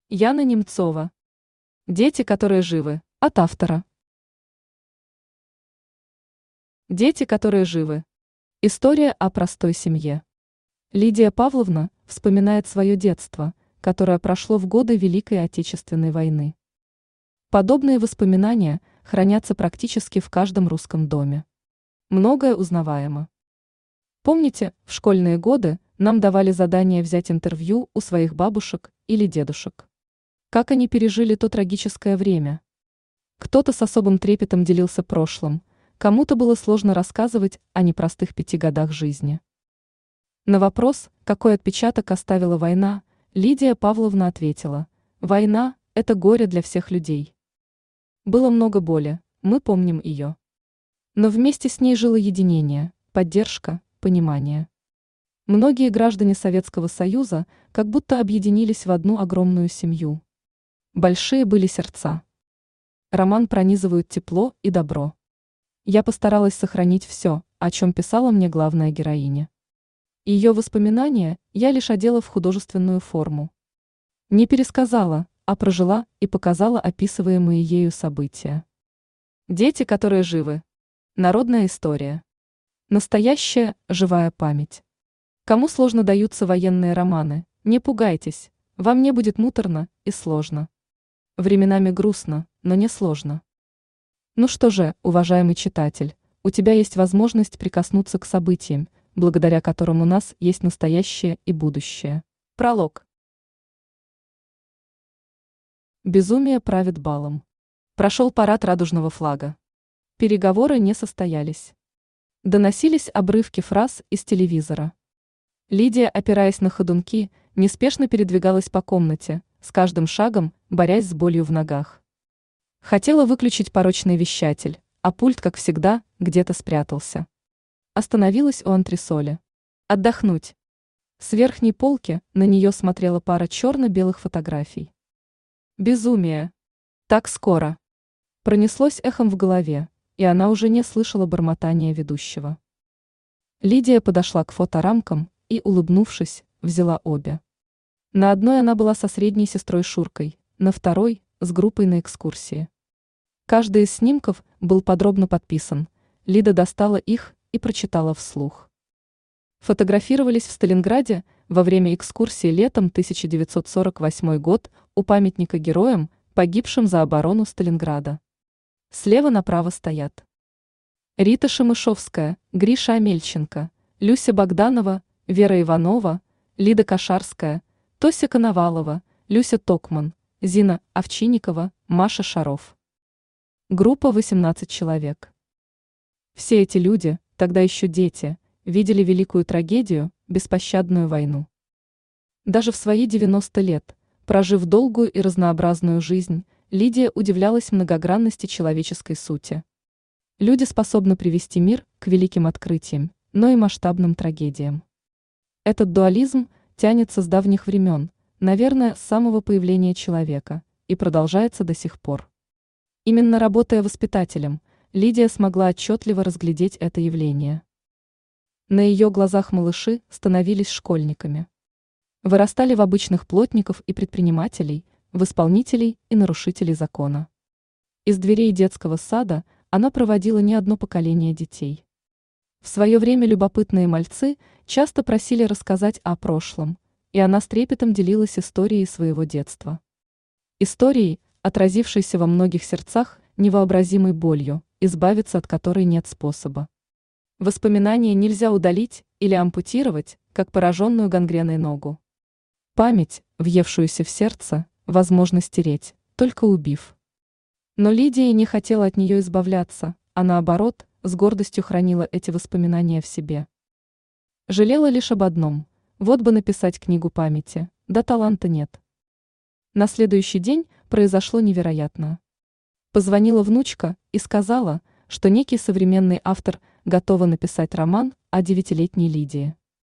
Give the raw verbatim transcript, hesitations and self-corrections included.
Яна Немцова. Дети, которые живы. От автора. Дети, которые живы. История о простой семье. Лидия Павловна вспоминает свое детство, которое прошло в годы Великой Отечественной войны. Подобные воспоминания хранятся практически в каждом русском доме. Многое узнаваемо. Помните, в школьные годы нам давали задание взять интервью у своих бабушек или дедушек. Как они пережили то трагическое время? Кто-то с особым трепетом делился прошлым, кому-то было сложно рассказывать о непростых пяти годах жизни. На вопрос, какой отпечаток оставила война, Лидия Павловна ответила: «Война – это горе для всех людей. Было много боли, мы помним ее. Но вместе с ней жило единение, поддержка, понимание. Многие граждане Советского Союза как будто объединились в одну огромную семью. Большие были сердца. Роман пронизывают тепло и добро. Я постаралась сохранить все, о чем писала мне главная героиня. Ее воспоминания я лишь одела в художественную форму. Не пересказала, а прожила и показала описываемые ею события. Дети, которые живы. Народная история. Настоящая, живая память. Кому сложно даются военные романы, не пугайтесь, вам не будет муторно и сложно. Временами грустно, но не сложно. Ну что же, уважаемый читатель, у тебя есть возможность прикоснуться к событиям, благодаря которым у нас есть настоящее и будущее. Пролог. Безумие правит балом. Прошел парад радужного флага. Переговоры не состоялись. Доносились обрывки фраз из телевизора. Лидия, опираясь на ходунки, неспешно передвигалась по комнате, с каждым шагом борясь с болью в ногах. Хотела выключить порочный вещатель, а пульт, как всегда, где-то спрятался. Остановилась у антресоли. Отдохнуть. С верхней полки на нее смотрела пара черно-белых фотографий. Безумие. Так скоро. Пронеслось эхом в голове, и она уже не слышала бормотания ведущего. Лидия подошла к фоторамкам и, улыбнувшись, взяла обе. На одной она была со средней сестрой Шуркой, на второй – с группой на экскурсии. Каждый из снимков был подробно подписан, Лида достала их и прочитала вслух. Фотографировались в Сталинграде во время экскурсии летом тысяча девятьсот сорок восьмой год у памятника героям, погибшим за оборону Сталинграда. Слева направо стоят Рита Шемышевская, Гриша Амельченко, Люся Богданова, Вера Иванова, Лида Кошарская, Тося Коновалова, Люся Токман, Зина Овчинникова, Маша Шаров. Группа восемнадцать человек. Все эти люди, тогда еще дети, видели великую трагедию, беспощадную войну. Даже в свои девяносто лет, прожив долгую и разнообразную жизнь, Лидия удивлялась многогранности человеческой сути. Люди способны привести мир к великим открытиям, но и масштабным трагедиям. Этот дуализм тянется с давних времен, наверное, с самого появления человека, и продолжается до сих пор. Именно работая воспитателем, Лидия смогла отчетливо разглядеть это явление. На ее глазах малыши становились школьниками. Вырастали в обычных плотников и предпринимателей, в исполнителей и нарушителей закона. Из дверей детского сада она проводила не одно поколение детей. В свое время любопытные мальцы часто просили рассказать о прошлом, и она с трепетом делилась историей своего детства. Историей, отразившейся во многих сердцах невообразимой болью, избавиться от которой нет способа. Воспоминания нельзя удалить или ампутировать, как пораженную гангреной ногу. Память, въевшуюся в сердце, возможно стереть, только убив. Но Лидия не хотела от нее избавляться, а наоборот, с гордостью хранила эти воспоминания в себе. Жалела лишь об одном: вот бы написать книгу памяти, да таланта нет. На следующий день произошло невероятное. Позвонила внучка и сказала, что некий современный автор готова написать роман о девятилетней Лидии.